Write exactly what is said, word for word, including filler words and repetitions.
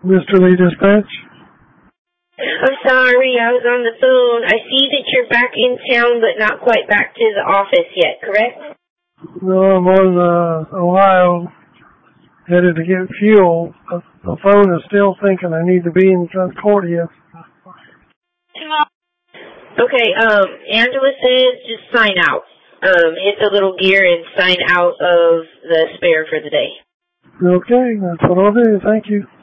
Mister Lee Dispatch? I'm sorry, I was on the phone. I see that you're back in town, but not quite back to the office yet, correct? No, I'm on uh, Ohio, headed to get fuel. The phone is still thinking I need to be in Concordia. Okay, um, Angela says just sign out. Um, hit the little gear and sign out of the spare for the day. Okay, that's what I'll do. Thank you.